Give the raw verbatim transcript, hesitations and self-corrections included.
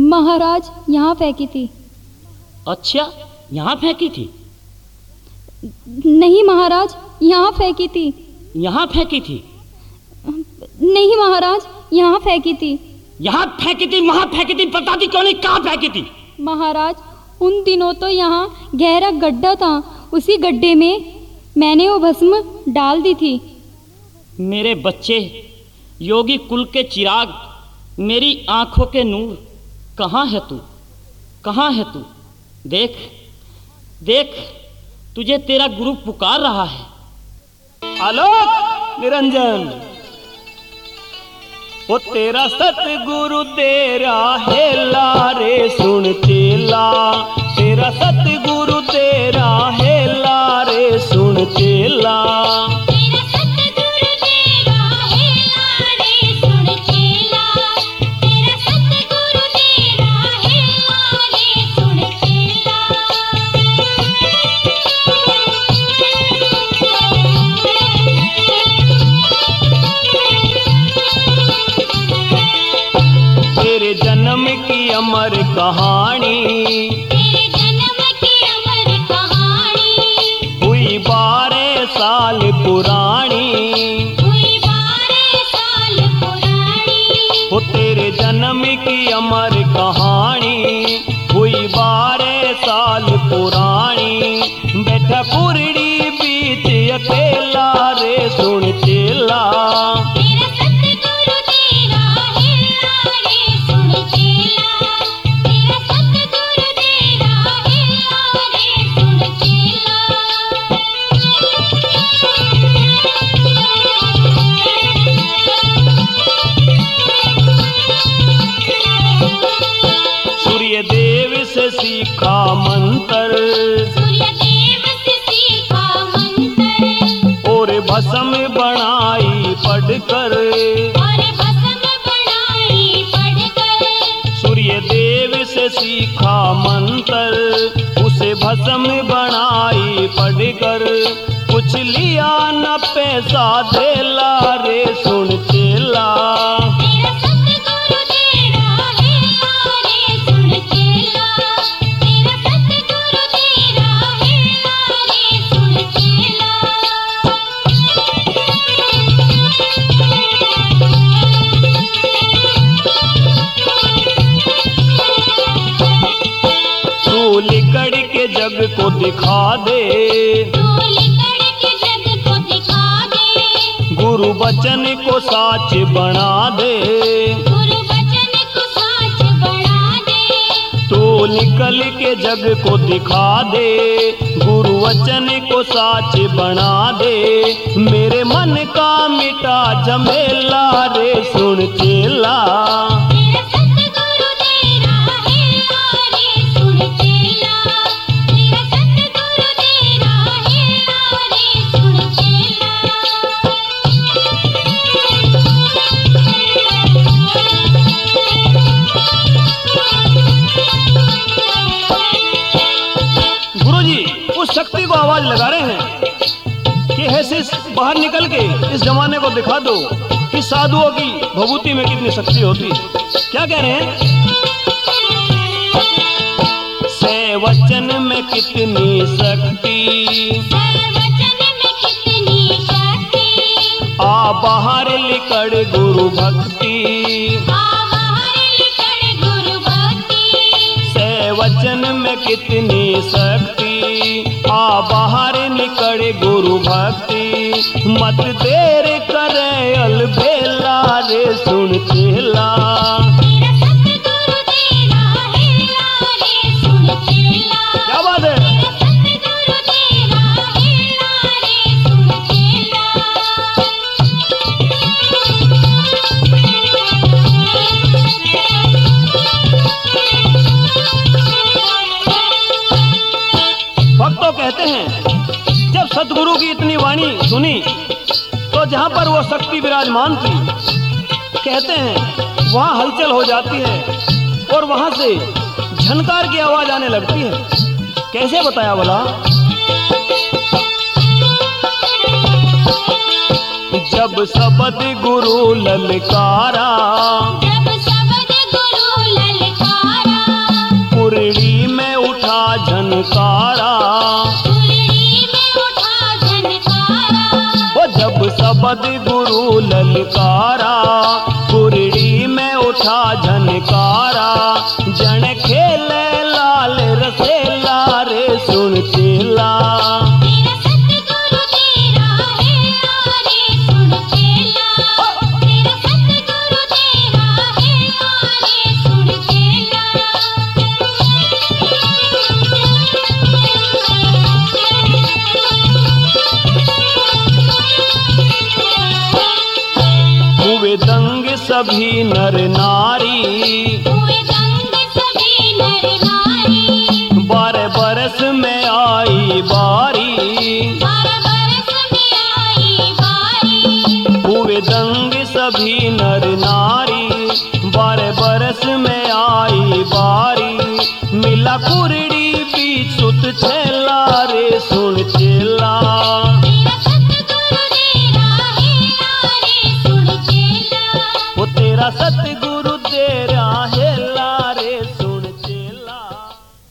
महाराज यहाँ फेंकी थी। अच्छा, यहाँ फेंकी थी? नहीं महाराज, यहाँ फेंकी थी। यहाँ फेंकी थी? नहीं महाराज, यहाँ फेंकी थी। यहाँ फेंकी थी, वहाँ फेंकी थी, बताती क्यों नहीं, कहाँ फेंकी थी? महाराज, उन दिनों तो यहाँ गहरा गड्ढा था, उसी गड्ढे में मैंने वो भस्म डाल दी थी। मेरे बच्चे, योगी कुल के चिराग, मेरी आंखों के नूर, कहाँ है तू, कहाँ है तू? देख देख, तुझे तेरा गुरु पुकार रहा है। आलोक निरंजन, वो तेरा सतगुरु तेरा हेला रे सुन चेला, तेरा सतगुरु तेरा हेला रे सुन चेला। जन्म की अमर कहानी, तेरे जन्म की अमर कहानी, हुई बारह साल पुरानी, हुई बारह साल पुरानी। हो तेरे जन्म की अमर कहानी, हुई बारह साल पुरानी। बैठा कुरड़ी बीच अकेला रे सुन चेला, सीखा मंत्र, सूर्य देव से सीखा मंत्र, और भस्म बनाई पढ़कर, और भस्म बनाई पढ़कर। सूर्य देव से सीखा मंत्र, उसे भस्म बनाई पढ़कर। कुछ लिया न पैसा देला रे सुन चेला, लिकड़ के जग को दिखा दे, तू लिकड़ के जग को दिखा दे, गुरु वचन को साच बना दे, गुरु वचन को साच बना दे। तू निकल के जग को दिखा दे, गुरु वचन को साच बना दे। मेरे मन का मिटा झमेला रे सुन चेला, शक्ति को आवाज लगा रहे हैं कि ऐसे बाहर निकल के इस जमाने को दिखा दो कि साधुओं की भभूति में कितनी शक्ति होती है। क्या कह रहे हैं? से वचन में कितनी शक्ति, वचन में कितनी शक्ति, आ बाहर लिकड़ गुरु भक्ति, आ बाहर लिकड़ गुरु भक्ति। से वचन में कितनी शक्ति, आ बाहर निकले गुरु भक्ति। मत देर करे अलबेला रे सुन चेला, तेरा सतगुरु तेरा हेला रे सुन चेला। क्या बात है? तेरा सतगुरु तेरा हेला रे सुन चेला। भक्तों कहते हैं जब सतगुरु की इतनी वाणी सुनी तो जहां पर वो शक्ति विराजमान थी, कहते हैं वहां हलचल हो जाती है और वहां से झनकार की आवाज आने लगती है। कैसे बताया बोला? जब शब्द गुरु ललकारा, जब शब्द गुरु ललकारा, झनकारा, कुरड़ी में उठा झनकारा, वो जब शब्द गुरु ललकारा, कुरड़ी में उठा झनकारा, जन खेले लाल रसेला रे सुन चेला। तेरा सतगुरु तेरा हेला रे सुन चेला, तेरा सतगुरु तेरा हेला रे सुन चेला। हुए दंग सभी नर नारी, हुए दंग सभी नर नारी, बारह बरस में आई बारी, बारह बरस में आई बारी, हुए दंग सभी नर नारी, बारह बरस में आई बारी, मिला कुरड़ी बीच सुत छेला रे सुन चेला। तेरा सतगुरु तेरा हेला रे सुन चेला। वो तेरा सतगुरु